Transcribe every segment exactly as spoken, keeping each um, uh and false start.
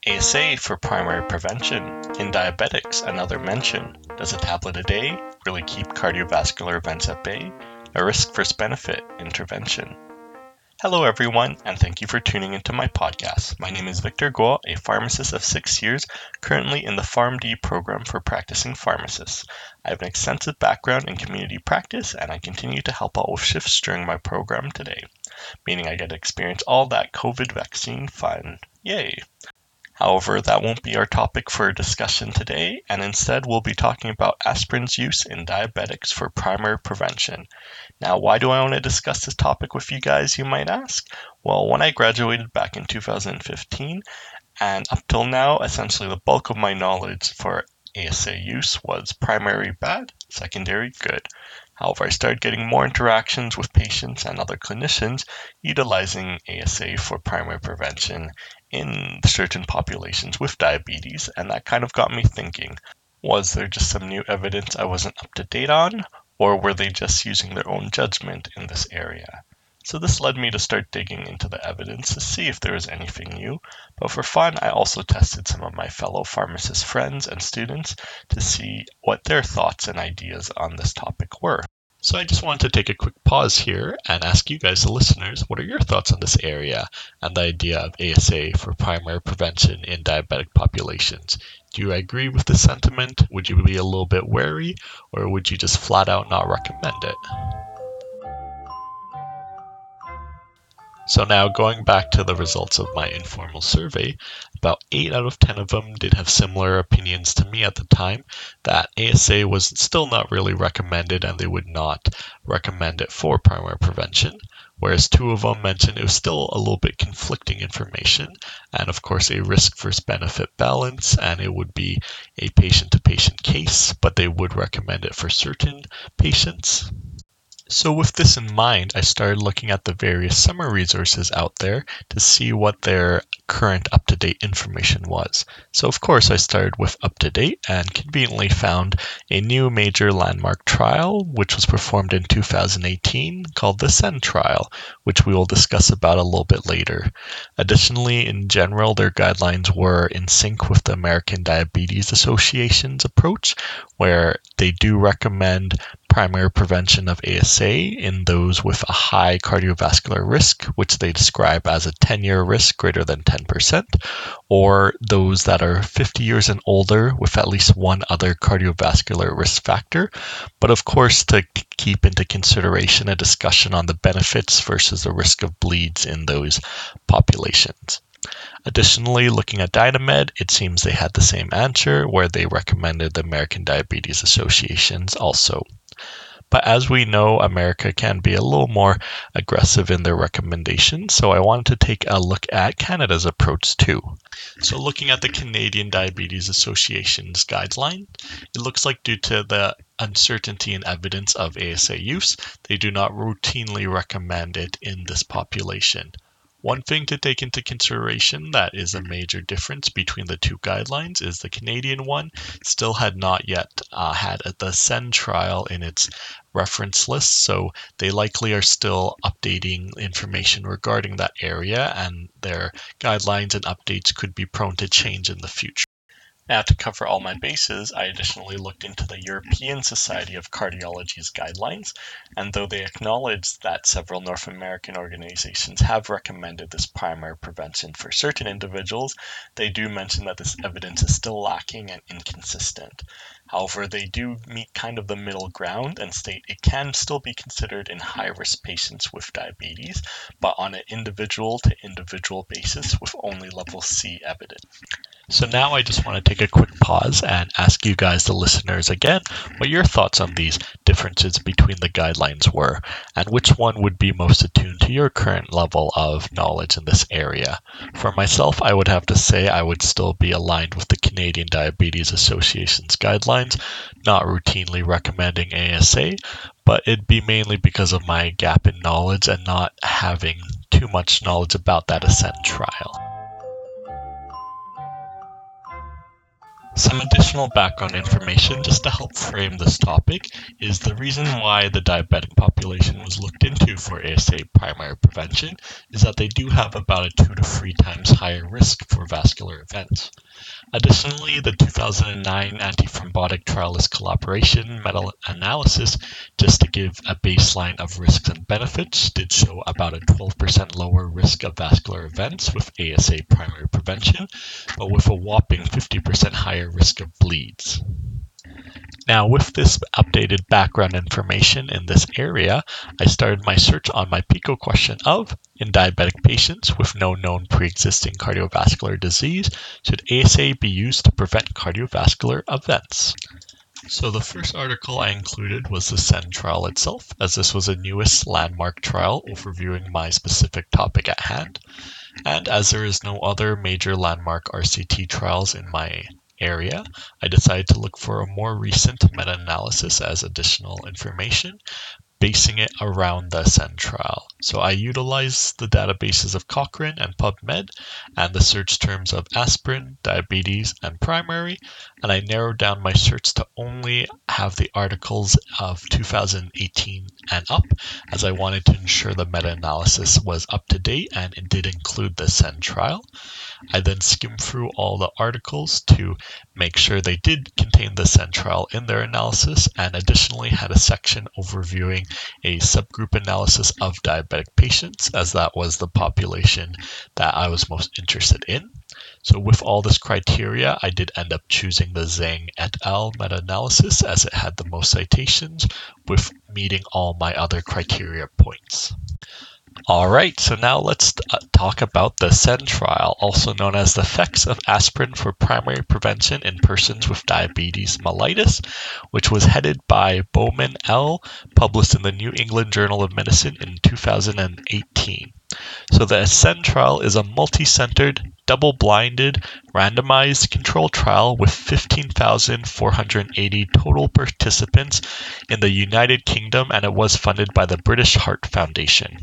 A S A for primary prevention. In diabetics, another mention. Does a tablet a day really keep cardiovascular events at bay? A risk versus benefit intervention. Hello everyone, and thank you for tuning into my podcast. My name is Victor Guo, a pharmacist of six years, currently in the PharmD program for practicing pharmacists. I have an extensive background in community practice, and I continue to help out with shifts during my program today, meaning I get to experience all that COVID vaccine fun. Yay! However, that won't be our topic for discussion today, and instead we'll be talking about aspirin's use in diabetics for primary prevention. Now, why do I want to discuss this topic with you guys, you might ask? Well, when I graduated back in two thousand fifteen, and up till now, essentially the bulk of my knowledge for A S A use was primary bad, secondary good. However, I started getting more interactions with patients and other clinicians utilizing A S A for primary prevention in certain populations with diabetes, and that kind of got me thinking, was there just some new evidence I wasn't up to date on, or were they just using their own judgment in this area? So this led me to start digging into the evidence to see if there was anything new, but for fun I also tested some of my fellow pharmacist friends and students to see what their thoughts and ideas on this topic were. So I just wanted to take a quick pause here and ask you guys, the listeners, what are your thoughts on this area and the idea of A S A for primary prevention in diabetic populations? Do you agree with the sentiment? Would you be a little bit wary, or would you just flat out not recommend it? So now going back to the results of my informal survey, about eight out of ten of them did have similar opinions to me at the time, that A S A was still not really recommended and they would not recommend it for primary prevention, whereas two of them mentioned it was still a little bit conflicting information, and of course a risk versus benefit balance, and it would be a patient-to-patient case, but they would recommend it for certain patients. So with this in mind, I started looking at the various summer resources out there to see what their current up-to-date information was. So of course I started with up-to-date and conveniently found a new major landmark trial which was performed in two thousand eighteen called the SEND trial, which we will discuss about a little bit later. Additionally, in general, their guidelines were in sync with the American Diabetes Association's approach, where they do recommend primary prevention of A S A in those with a high cardiovascular risk, which they describe as a ten-year risk greater than ten percent, or those that are fifty years and older with at least one other cardiovascular risk factor, but of course to keep into consideration a discussion on the benefits versus the risk of bleeds in those populations. Additionally, looking at Dynamed, it seems they had the same answer, where they recommended the American Diabetes Association's also. But as we know, America can be a little more aggressive in their recommendations, so I wanted to take a look at Canada's approach too. So looking at the Canadian Diabetes Association's guideline, it looks like due to the uncertainty in evidence of A S A use, they do not routinely recommend it in this population. One thing to take into consideration that is a major difference between the two guidelines is the Canadian one still had not yet uh, had the SEND trial in its reference list, so they likely are still updating information regarding that area, and their guidelines and updates could be prone to change in the future. Now, to cover all my bases, I additionally looked into the European Society of Cardiology's guidelines, and though they acknowledge that several North American organizations have recommended this primary prevention for certain individuals, they do mention that this evidence is still lacking and inconsistent. However, they do meet kind of the middle ground and state it can still be considered in high-risk patients with diabetes, but on an individual-to-individual basis with only level C evidence. So now I just want to take a quick pause and ask you guys, the listeners, again, what your thoughts on these differences between the guidelines were, and which one would be most attuned to your current level of knowledge in this area. For myself, I would have to say I would still be aligned with the Canadian Diabetes Association's guidelines, not routinely recommending A S A, but it'd be mainly because of my gap in knowledge and not having too much knowledge about that ASCEND trial. Some additional background information just to help frame this topic is the reason why the diabetic population was looked into for A S A primary prevention is that they do have about a two to three times higher risk for vascular events. Additionally, the two thousand nine antithrombotic trialist collaboration meta-analysis, just to give a baseline of risks and benefits, did show about a twelve percent lower risk of vascular events with A S A primary prevention, but with a whopping fifty percent higher risk of bleeds. Now, with this updated background information in this area, I started my search on my PICO question of, in diabetic patients with no known pre-existing cardiovascular disease, should A S A be used to prevent cardiovascular events? So the first article I included was the S E N trial itself, as this was the newest landmark trial overviewing my specific topic at hand. And as there is no other major landmark R C T trials in my area, I decided to look for a more recent meta-analysis as additional information, basing it around the S E N trial. So I utilized the databases of Cochrane and PubMed and the search terms of aspirin, diabetes, and primary, and I narrowed down my search to only have the articles of two thousand eighteen and up, as I wanted to ensure the meta-analysis was up to date and it did include the S E N trial. I then skimmed through all the articles to make sure they did contain the S E N trial in their analysis, and additionally had a section overviewing a subgroup analysis of diabetic patients, as that was the population that I was most interested in. So with all this criteria, I did end up choosing the Zhang et al. Meta-analysis as it had the most citations, with meeting all my other criteria points. Alright, so now let's uh, talk about the S E N trial, also known as the effects of aspirin for primary prevention in persons with diabetes mellitus, which was headed by Bowman et al., published in the New England Journal of Medicine in two thousand eighteen. So the S E N trial is a multi-centered, double-blinded, randomized controlled trial with fifteen thousand four hundred eighty total participants in the United Kingdom, and it was funded by the British Heart Foundation.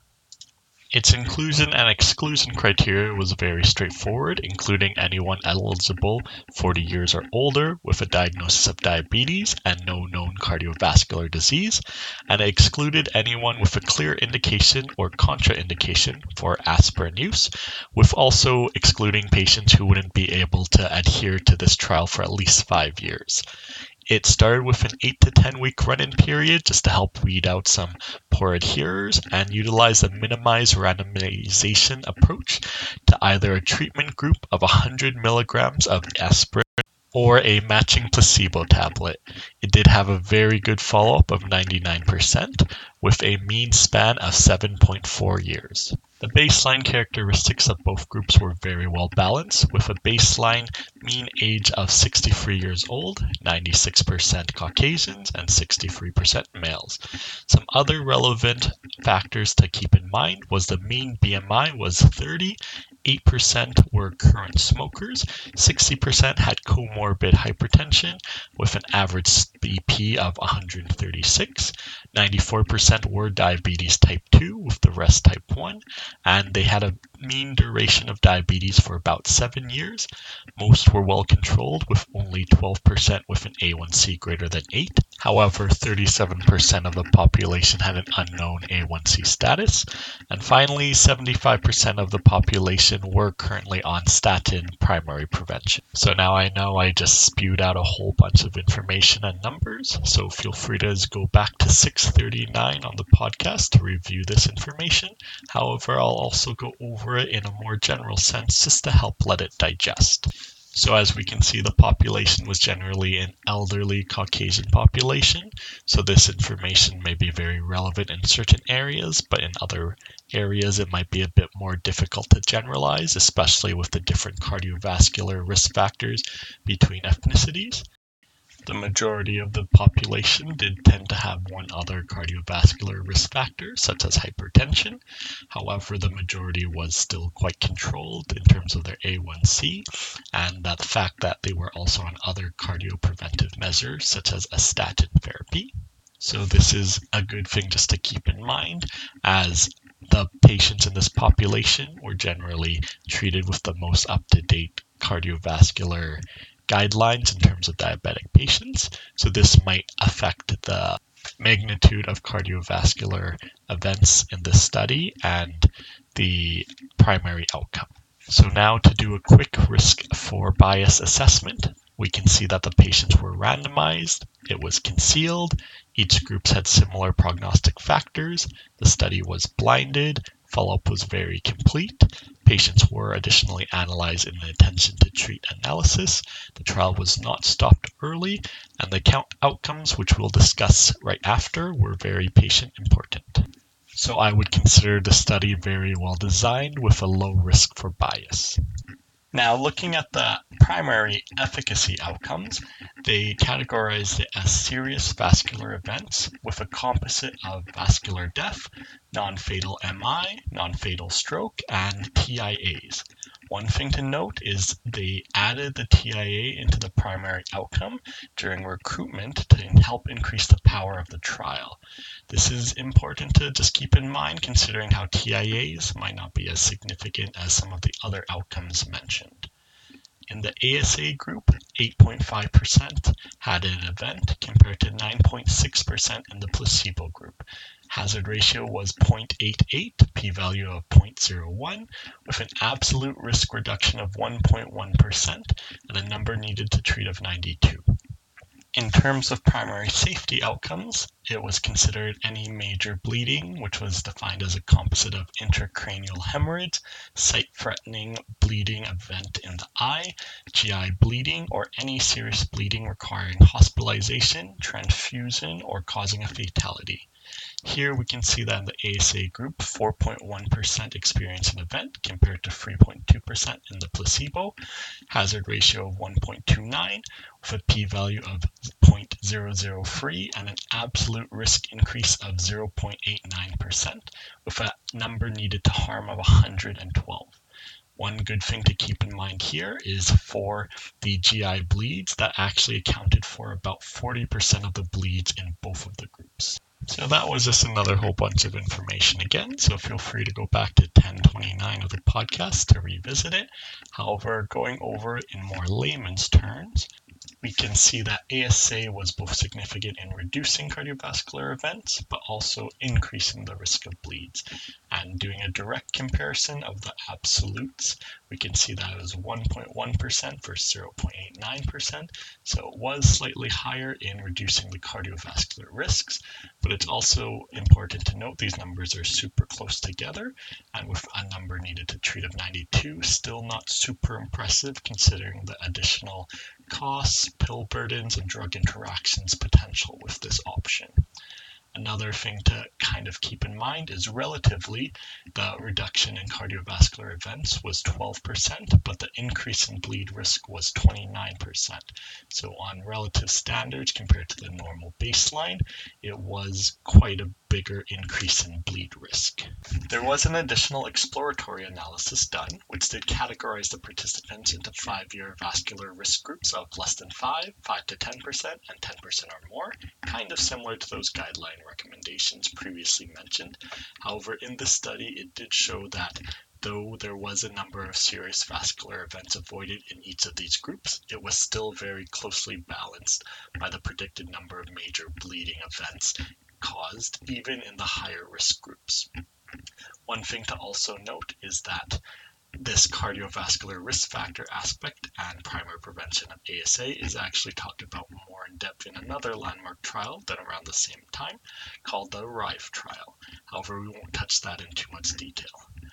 Its inclusion and exclusion criteria was very straightforward, including anyone eligible forty years or older with a diagnosis of diabetes and no known cardiovascular disease, and it excluded anyone with a clear indication or contraindication for aspirin use, with also excluding patients who wouldn't be able to adhere to this trial for at least five years. It started with an eight to ten week run-in period just to help weed out some poor adherers, and utilized a minimized randomization approach to either a treatment group of one hundred milligrams of aspirin or a matching placebo tablet. It did have a very good follow-up of ninety-nine percent with a mean span of seven point four years. The baseline characteristics of both groups were very well balanced, with a baseline mean age of sixty-three years old, ninety-six percent Caucasians, and sixty-three percent males. Some other relevant factors to keep in mind was the mean B M I was thirty, eight percent were current smokers, sixty percent had comorbid hypertension with an average B P of one hundred thirty-six, ninety-four percent were diabetes type two with the rest type one, and they had a mean duration of diabetes for about seven years. Most were well controlled, with only twelve percent with an A one C greater than eight. However, thirty-seven percent of the population had an unknown A one C status. And finally, seventy-five percent of the population were currently on statin primary prevention. So now I know I just spewed out a whole bunch of information and numbers, so feel free to go back to six thirty-nine on the podcast to review this information. However, I'll also go over it in a more general sense just to help let it digest. So as we can see, the population was generally an elderly Caucasian population, so this information may be very relevant in certain areas, but in other areas it might be a bit more difficult to generalize, especially with the different cardiovascular risk factors between ethnicities. The majority of the population did tend to have one other cardiovascular risk factor, such as hypertension. However, the majority was still quite controlled in terms of their A one C, and that the fact that they were also on other cardiopreventive measures, such as a statin therapy. So this is a good thing just to keep in mind, as the patients in this population were generally treated with the most up-to-date cardiovascular guidelines in terms of diabetic patients. So this might affect the magnitude of cardiovascular events in this study and the primary outcome. So now to do a quick risk for bias assessment, we can see that the patients were randomized, it was concealed, each group had similar prognostic factors, the study was blinded, follow-up was very complete, patients were additionally analyzed in the intention to treat analysis, the trial was not stopped early, and the count outcomes, which we'll discuss right after, were very patient important. So I would consider the study very well designed with a low risk for bias. Now, looking at the primary efficacy outcomes, they categorized it as serious vascular events with a composite of vascular death, non-fatal M I, non-fatal stroke, and T I As. One thing to note is they added the T I A into the primary outcome during recruitment to help increase the power of the trial. This is important to just keep in mind considering how T I As might not be as significant as some of the other outcomes mentioned. In the A S A group, eight point five percent had an event compared to nine point six percent in the placebo group. Hazard ratio was zero point eight eight, p-value of zero point zero one, with an absolute risk reduction of one point one percent and a number needed to treat of ninety-two. In terms of primary safety outcomes, it was considered any major bleeding, which was defined as a composite of intracranial hemorrhage, sight-threatening bleeding event in the eye, G I bleeding, or any serious bleeding requiring hospitalization, transfusion, or causing a fatality. Here we can see that in the A S A group, four point one percent experienced an event compared to three point two percent in the placebo, hazard ratio of one point two nine with a p-value of zero point zero zero three and an absolute risk increase of zero point eight nine percent with a number needed to harm of one hundred twelve. One good thing to keep in mind here is for the G I bleeds that actually accounted for about forty percent of the bleeds in both of the groups. So that was just another whole bunch of information again, so feel free to go back to ten twenty-nine of the podcast to revisit it. However, going over it in more layman's terms, we can see that A S A was both significant in reducing cardiovascular events, but also increasing the risk of bleeds. And doing a direct comparison of the absolutes, we can see that it was one point one percent versus zero point eight nine percent, so it was slightly higher in reducing the cardiovascular risks, but it's also important to note these numbers are super close together, and with a number needed to treat of ninety-two, still not super impressive considering the additional costs, pill burdens, and drug interactions potential with this option. Another thing to kind of keep in mind is relatively the reduction in cardiovascular events was twelve percent, but the increase in bleed risk was twenty-nine percent. So on relative standards compared to the normal baseline, it was quite a bigger increase in bleed risk. There was an additional exploratory analysis done, which did categorize the participants into five-year vascular risk groups of less than five, five to ten percent, and ten percent or more, kind of similar to those guideline recommendations previously mentioned. However, in this study, it did show that though there was a number of serious vascular events avoided in each of these groups, it was still very closely balanced by the predicted number of major bleeding events caused, even in the higher risk groups. One thing to also note is that this cardiovascular risk factor aspect and primary prevention of A S A is actually talked about more in depth in another landmark trial done around the same time called the ARRIVE trial. However, we won't touch that in too much detail.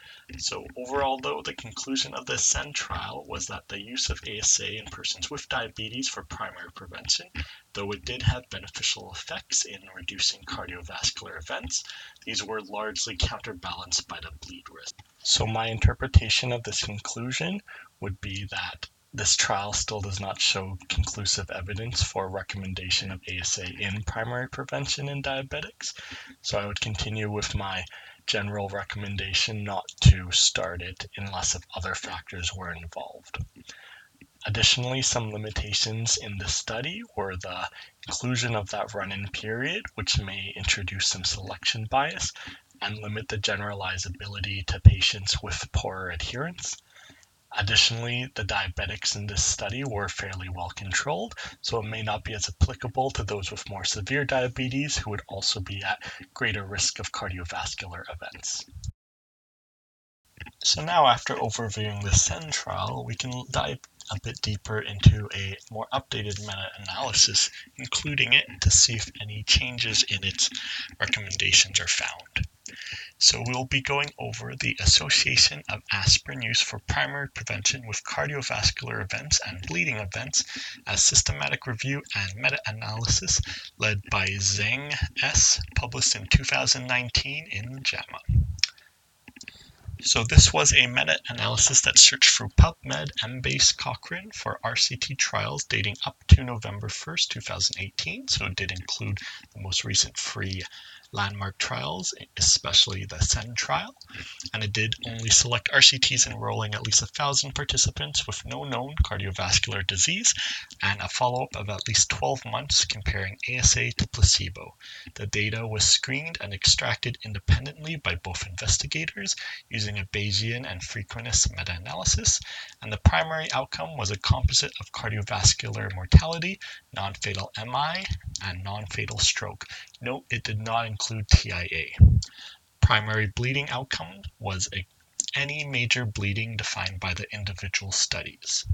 So overall, though, the conclusion of the ASCEND trial was that the use of A S A in persons with diabetes for primary prevention, though it did have beneficial effects in reducing cardiovascular events, these were largely counterbalanced by the bleed risk. So my interpretation of this conclusion would be that this trial still does not show conclusive evidence for recommendation of A S A in primary prevention in diabetics. So I would continue with my general recommendation not to start it unless if other factors were involved. Additionally, some limitations in the study were the inclusion of that run-in period, which may introduce some selection bias and limit the generalizability to patients with poorer adherence. Additionally, the diabetics in this study were fairly well controlled, so it may not be as applicable to those with more severe diabetes who would also be at greater risk of cardiovascular events. So now, after overviewing the S E N trial, we can dive a bit deeper into a more updated meta-analysis, including it to see if any changes in its recommendations are found. So we'll be going over the association of aspirin use for primary prevention with cardiovascular events and bleeding events as systematic review and meta-analysis led by Zhang S., published in two thousand nineteen in JAMA. So this was a meta-analysis that searched through PubMed, Embase, Cochrane for R C T trials dating up to November first, two thousand eighteen. So it did include the most recent free landmark trials, especially the S E N trial. And it did only select R C Ts enrolling at least one thousand participants with no known cardiovascular disease and a follow-up of at least twelve months comparing A S A to placebo. The data was screened and extracted independently by both investigators using a Bayesian and Frequentist meta-analysis, and the primary outcome was a composite of cardiovascular mortality, non-fatal M I, and non-fatal stroke. Note it did not include T I A. Primary bleeding outcome was a, any major bleeding defined by the individual studies.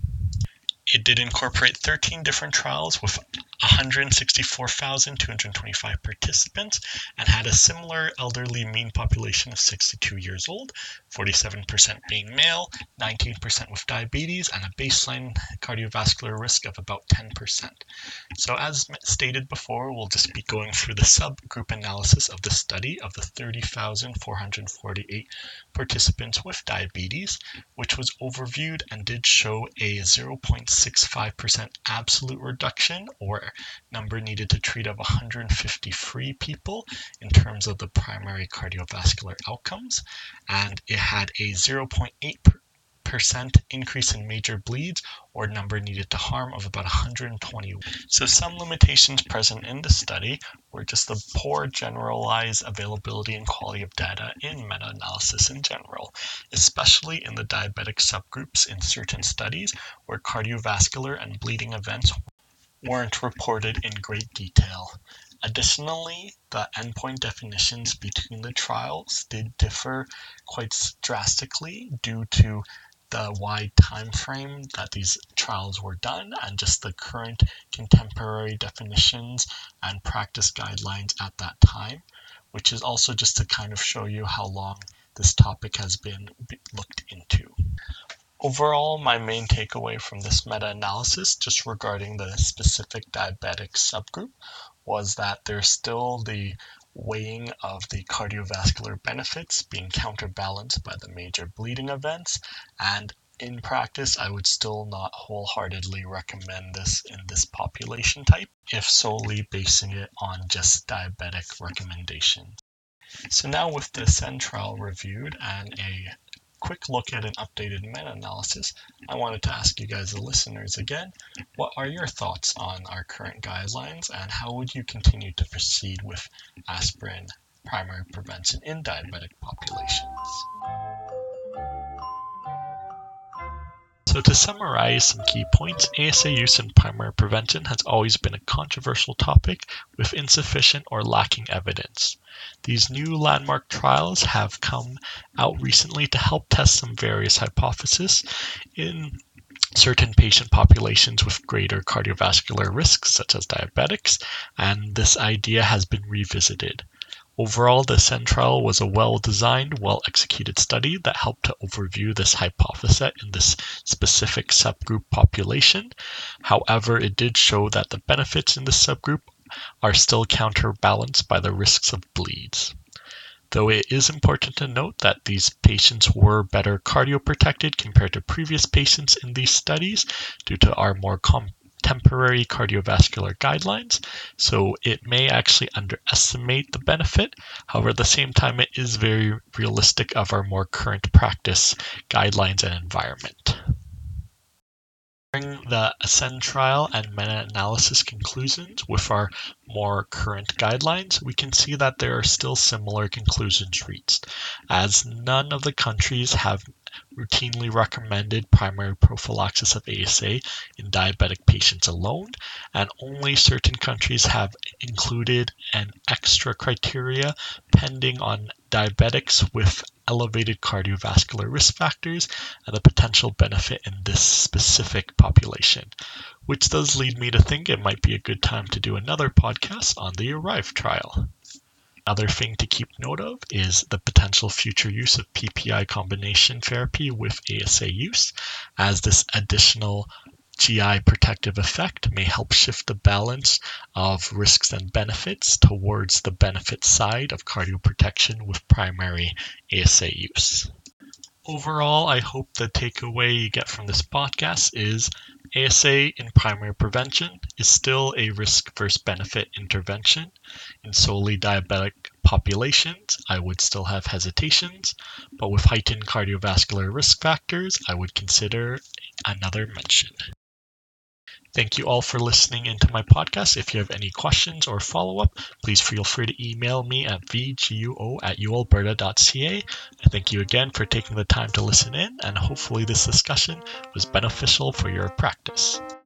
It did incorporate thirteen different trials with one hundred sixty-four thousand two hundred twenty-five participants and had a similar elderly mean population of sixty-two years old, forty-seven percent being male, nineteen percent with diabetes, and a baseline cardiovascular risk of about ten percent. So as stated before, we'll just be going through the subgroup analysis of the study of the thirty thousand four hundred forty-eight participants with diabetes, which was overviewed and did show a zero point six five percent absolute reduction, or number needed to treat, of one hundred fifty-three people in terms of the primary cardiovascular outcomes, and it had a zero point eight percent increase in major bleeds, or number needed to harm, of about one hundred twenty. So some limitations present in the study were just the poor generalized availability and quality of data in meta-analysis in general, especially in the diabetic subgroups in certain studies where cardiovascular and bleeding events weren't reported in great detail. Additionally, the endpoint definitions between the trials did differ quite drastically due to the wide time frame that these trials were done and just the current contemporary definitions and practice guidelines at that time, which is also just to kind of show you how long this topic has been looked into. Overall, my main takeaway from this meta-analysis, just regarding the specific diabetic subgroup, was that there's still the weighing of the cardiovascular benefits being counterbalanced by the major bleeding events, and in practice, I would still not wholeheartedly recommend this in this population type, if solely basing it on just diabetic recommendations. So now with the S E N trial reviewed and a quick look at an updated meta-analysis, I wanted to ask you guys, the listeners, again, what are your thoughts on our current guidelines and how would you continue to proceed with aspirin primary prevention in diabetic populations? So to summarize some key points, A S A use in primary prevention has always been a controversial topic with insufficient or lacking evidence. These new landmark trials have come out recently to help test some various hypotheses in certain patient populations with greater cardiovascular risks, such as diabetics, and this idea has been revisited. Overall, the S E N trial was a well-designed, well-executed study that helped to overview this hypothesis in this specific subgroup population. However, it did show that the benefits in this subgroup are still counterbalanced by the risks of bleeds. Though it is important to note that these patients were better cardioprotected compared to previous patients in these studies due to our more contemporary cardiovascular guidelines, so it may actually underestimate the benefit. However, at the same time, it is very realistic of our more current practice guidelines and environment. Comparing the ASCEND trial and meta-analysis conclusions with our more current guidelines, we can see that there are still similar conclusions reached, as none of the countries have routinely recommended primary prophylaxis of A S A in diabetic patients alone, and only certain countries have included an extra criteria pending on diabetics with elevated cardiovascular risk factors and the potential benefit in this specific population, which does lead me to think it might be a good time to do another podcast on the ARRIVE trial. Another thing to keep note of is the potential future use of P P I combination therapy with A S A use, as this additional G I protective effect may help shift the balance of risks and benefits towards the benefit side of cardioprotection with primary A S A use. Overall, I hope the takeaway you get from this podcast is A S A in primary prevention is still a risk versus benefit intervention. In solely diabetic populations, I would still have hesitations, but with heightened cardiovascular risk factors, I would consider another mention. Thank you all for listening into my podcast. If you have any questions or follow-up, please feel free to email me at v g u o at u alberta dot c a. I thank you again for taking the time to listen in, and hopefully this discussion was beneficial for your practice.